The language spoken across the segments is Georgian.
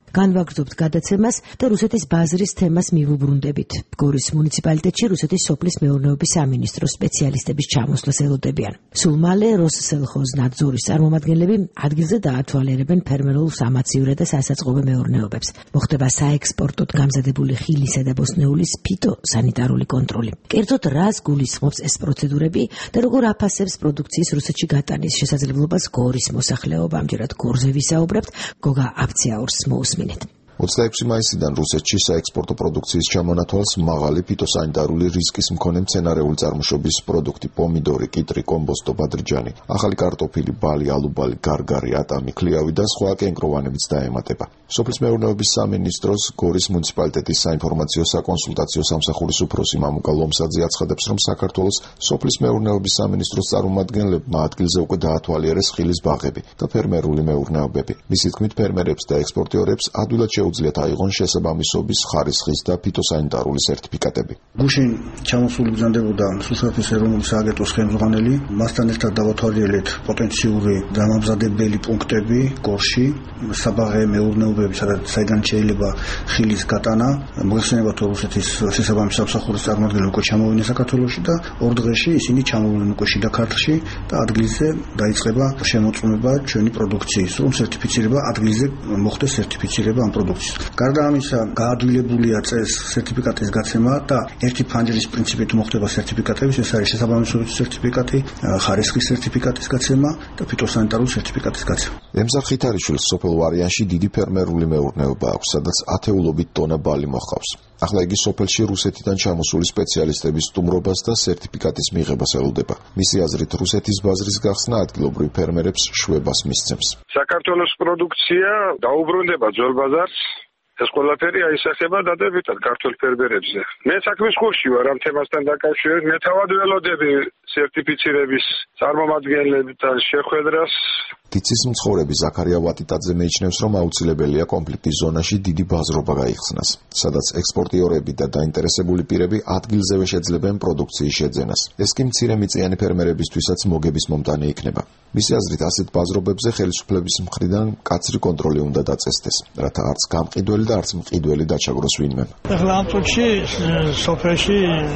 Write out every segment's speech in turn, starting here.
განვაგრძობთ გადაცემას და რუსეთის ბაზრის თემას მივუბრუნდებით. გორის მუნიციპალიტეტში რუსეთის სოფლის მეურნეობის სამინისტროს სპეციალისტების ჩამოსვლას ელოდებიან. სულ მალე როსსელხოზნადზორის წარმომადგენლები ადგილზე დაათვალიერებენ ფერმერულ სამაცივრე და სასაწყობე მეურნეობებს. მოხდება საექსპორტოდ გამზადებული ხილისა და ბოსტნეულის ფიტოსანიტარული კონტროლი. კერძოდ რას გულისხმობს ეს პროცედურები და როგორ აფასებს პროდუქციის რუსეთში გატანის შესაძლებლობას გორის მოსახლეობა. ამჯერად გორზე ვისაუბრებთ, გოგა აფციაურს მოусმინეთ. 26 მაისიდან რუსეთში საექსპორტო პროდუქციის ჩამონათვალს მაღალი ფიტოსანიტარული რისკის მქონე მცენარეული წარმოშობის პროდუქტი პომიდორი, კიტრი, კომბოსტო, ბადრიჯანი, ახალი კარტოფილი, ბალი, ალუბალი, გარგარი, ატამი, ქლიავი და სხვა კენკროვანებიც დაემატება. სოფლის მეურნეობის სამინისტროს გორის მუნიციპალიტეტის საინფორმაციო საკონსულტაციო სამსახურის უფროსი მამუკა ლომსაძე აცხადებს, რომ საქართველოს სოფლის მეურნეობის სამინისტროს წარმომადგენლებმა ადგილზე უკვე დაათვალიერეს ხილის ბაღები და ფერმერული მეურნეობები. მისი თქმით, ფერმერებს და ექსპორტიორებს ადვილად შეუძლიათ აიღონ შესაბამისობის ხარისხის და ფიტოსანიტარული სერტიფიკატები. გუშინ ჩამოსული ბრძანდებოდა რუსეთის ეროვნული სააგენტოს ხელმძღვანელი, მასთან ერთად დავათვალიერეთ პოტენციური დამამზადებელი პუნქტები გორში, საბაღე მეურნეობები, საიდან შეიძლება ხილის გატანა. მოიხსენებათ, რომ რუსეთის შესაბამის სამსახურის წარმომადგენლები უკვე ჩამოვიდნენ საქართველოში და ორ დღეში ისინი ჩამოვიდნენ უკვე შიდა ქართლში და ადგილზე დაიწყება შემოწმება ჩვენი პროდუქციის, რომ სერტიფიცირება ადგილზე მოხდეს სერტიფიცირება ამ პროდუქციის. გარდა ამისა, გაადვილებულია წეს სერტიფიკატის გაცემა და ერთი ფანჯრის პრინციპით მოხდება სერტიფიკატების, ეს არის შესაბამისობის სერტიფიკატი, ხარისხის სერტიფიკატის გაცემა და ფიტოსანიტარული სერტიფიკატის გაცემა. ემზარ ხითარიშვილს სოფელ ვარიანში დიდი ფერმერული მეურნეობა აქვს, სადაც ათეულობით ტონა ბალი მოჰყავს. ახლა იგი სოფელში რუსეთიდან ჩამოსული სპეციალისტების სტუმრობას და სერტიფიკატის მიღებას ელოდება. მისი აზრით, რუსეთის ბაზრის გახსნა ადგილობრივ ფერმერებს შვებას მისცემს. საქართველოს პროდუქცია დაუბრუნდება ძველ ბაზარს. ეს ყველაფერი აისახება დადებითად ქართულ ფერმერებზე. მე საქმის კურსში ვარ ამ თემასთან დაკავშირებით. მე თავად ველოდები სერტიფიცირების წარმომადგენლებთან შეხვედრას. დიცის მცხოვრები ზაქარია ვატიტაძე მეჩნევს, რომ აუცილებელია კონფლიქტის ზონაში დიდი ბაზრობა გაიხსნას, სადაც ექსპორტიორები და დაინტერესებული პირები ადგილზევე შეძლებენ პროდუქციის შეძენას. ეს კი მცირემიწიანი ფერმერებისთვისაც მოგების მომტანი იქნება. მისი აზრით, ასეთ ბაზრობებზე ხელისუფლების მხრიდან მკაცრი კონტროლი უნდა დაწესდეს, რათა არც გამყიდველი და არც მყიდველი დაჩაგროს ვინმე. ახლა ამ წუთში სოფელში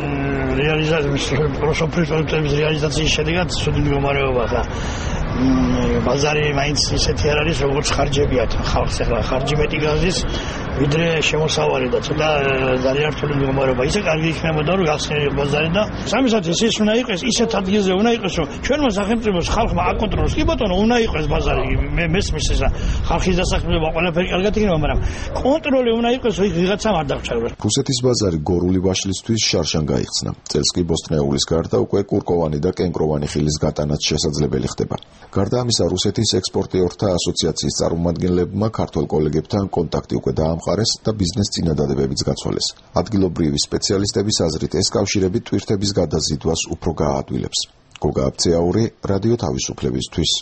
პროდუქტების რეალიზაციის შედეგად ცუდი მდგომარეობაა. ბაზარი მაინც ისეთი არ არის, როგორც ხარჯებიათ ხალხს. ახლა ხარჯი მეტი გაზის, ვიდრე შემოსავალი და ცოტა ძალიან რთული მდგომარეობა. ისე კარგი იქნებოდა, რომ გახსნილიყო ბაზარი და სამისათვის ის უნდა იყოს, ისეთ ადგილზე უნდა იყოს, რომ ჩვენმა სახელმწიფოს ხალხმა აკონტროლოს. კი ბატონო, უნდა იყოს ბაზარი. მე მესმის ესა ხალხის დასაქმება ყველაფერი კარგად იქნება, მაგრამ კონტროლი უნდა იყოს, რომ ვიღაცამ არ დაგჭიროს. რუსეთის ბაზარი გორული ვაშლისთვის შარშან გაიხსნა. წელს კი ბოსტნეულის გარდა უკვე კურკოვანი და კენკროვანი ხილის გატანაც შესაძლებელი ხდება. გარდა ამისა, რუსეთის ექსპორტიორთა ასოციაციის წარმომადგენლებმა ქართველ კოლეგებთან კონტაქტი უკვე დაამყარეს და ბიზნეს წინადადებებიც გაცვალეს. ადგილობრივი სპეციალისტების აზრით, ეს კავშირები ტვირთების გადაზიდვას უფრო გააადვილებს. გოგა აფციაური, რადიო თავისუფლებისთვის.